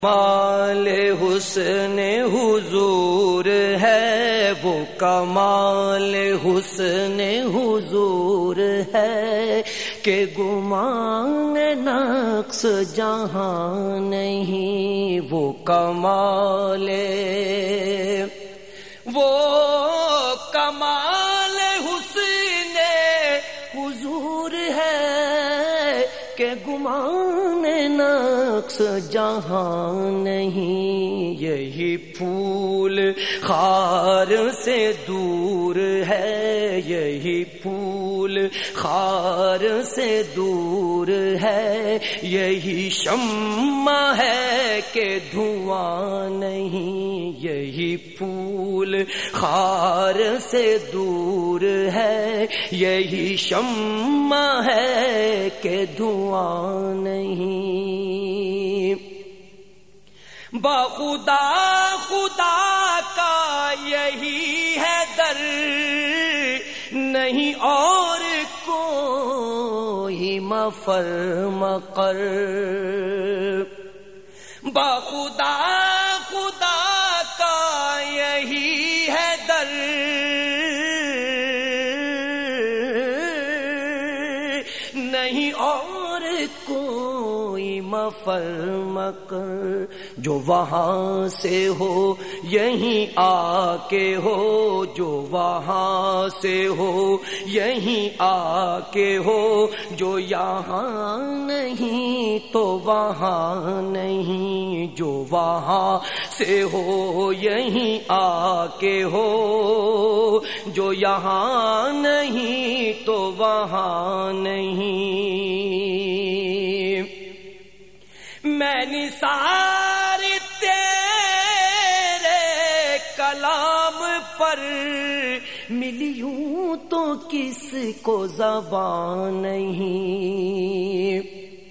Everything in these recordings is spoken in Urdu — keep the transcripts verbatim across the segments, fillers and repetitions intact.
کمال حسن حضور ہے، وہ کمال حسن حضور ہے کہ گمان نقص جہاں نہیں۔ وہ کمال وہ کمال حسن حضور ہے کہ گمان نقص جہاں نہیں۔ یہی پھول خار سے دور ہے، یہی پھول خار سے دور ہے، یہی شمع ہے کہ دھواں نہیں۔ یہی پھول خار سے دور ہے، یہی شمع ہے کہ دھواں نہیں۔ بخدا خدا کا یہی ہے در، نہیں اور کوئی مفر مقر۔ بخدا خدا کا یہی ہے در، نہیں اور کوئی مفر مقر۔ جو وہاں سے ہو یہیں آ کے ہو، جو وہاں سے ہو یہیں آ کے ہو، جو یہاں نہیں تو وہاں نہیں۔ جو وہاں سے ہو یہیں آ کے ہو، جو یہاں نہیں تو وہاں نہیں۔ میں نثار تیرے کلام پر ملیوں تو کس کو زبان نہیں۔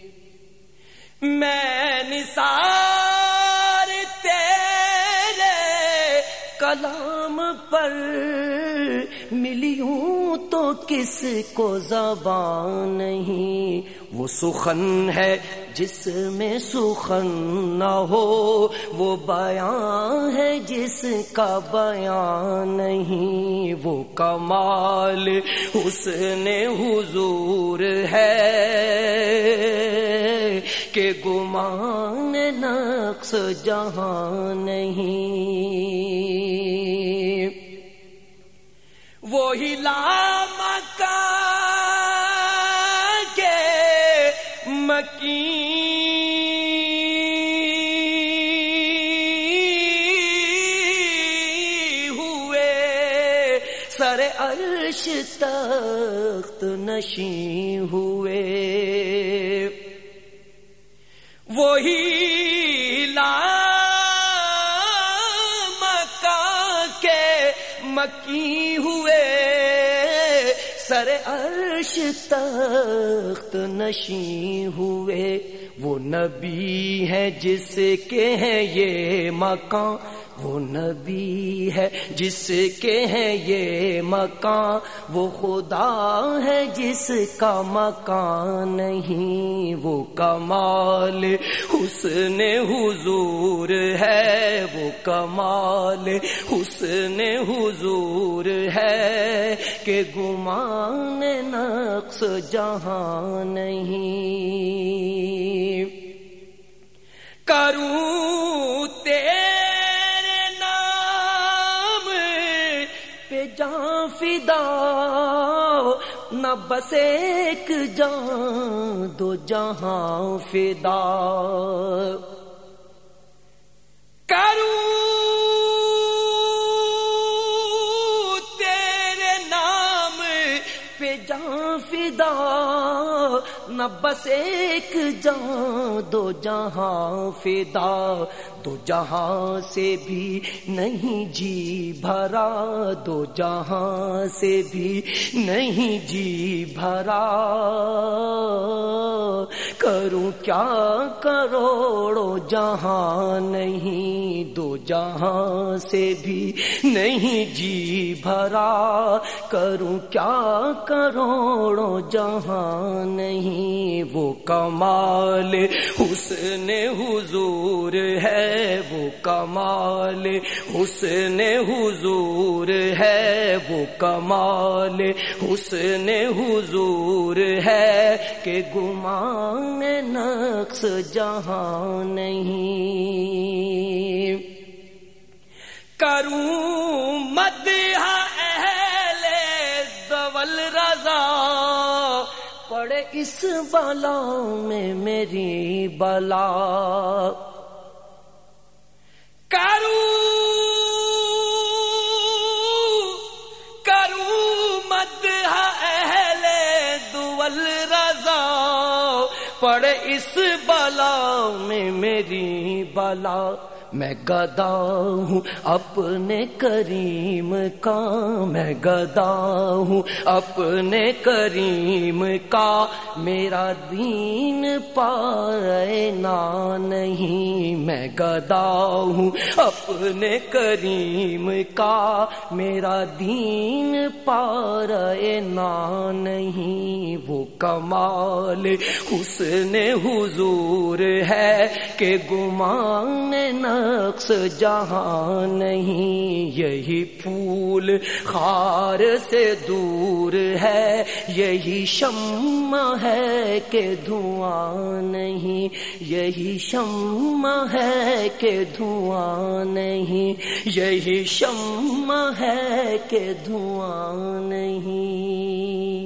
میں نثار تیرے کلام پر ملیوں تو کس کو زبان نہیں۔ وہ سخن ہے جس میں سخن نہ ہو، وہ بیان ہے جس کا بیان نہیں۔ وہ کمال حسن حضور ہے کہ گمان نقص جہاں نہیں۔ وہی لامکاں کے مکین ہوئے، سر عرش تخت نشین ہوئے۔ وہی لامکاں کے مکی ہوئے، سر عرش تخت نشین ہوئے۔ وہ نبی ہے جس کے ہیں یہ مکان، وہ نبی ہے جس کے ہیں یہ مکان، وہ خدا ہے جس کا مکان نہیں۔ وہ کمال حسن حضور ہے، وہ کمال حسن حضور ہے کہ گمان نقص جہاں نہیں۔ کروں تیرے نام پہ جان فدا، نہ بس ایک جان دو جہاں فدا۔ کروں تیرے نام پہ جان فدا، نہ بس ایک جان دو جہاں فدا۔ دو جہاں سے بھی نہیں جی بھرا، دو جہاں سے بھی نہیں جی بھرا، کروں کیا کروڑوں جہاں نہیں، دو جہاں سے بھی نہیں جی بھرا، کروں کیا کروڑوں جہاں نہیں، وہ کمال حسن حضور ہے، وہ کمال حسن حضور ہے، وہ کمال حسن حضور ہے کہ گمان نقص جہاں نہیں۔ کروں مدح اہل ذوال رضا، پڑے اس بلا میں میری بلا، کروں کروں مدح اہل ذوال رضا، پڑے اس بلا میں میری بلا، میں گدا ہوں اپنے کریم کا، میں گدا ہوں اپنے کریم کا، میرا دین پائنا نہیں، میں گدا ہوں اپنے کریم کا، میرا دین پائنا نہیں، وہ کمال حسن حضور ہے کہ گمان نقص جہاں نہیں، یہی پھول خار سے دور ہے، یہی شمع ہے کہ دھواں نہیں، یہی شمع ہے کہ دھواں نہیں، یہی شمع ہے کہ دھواں نہیں۔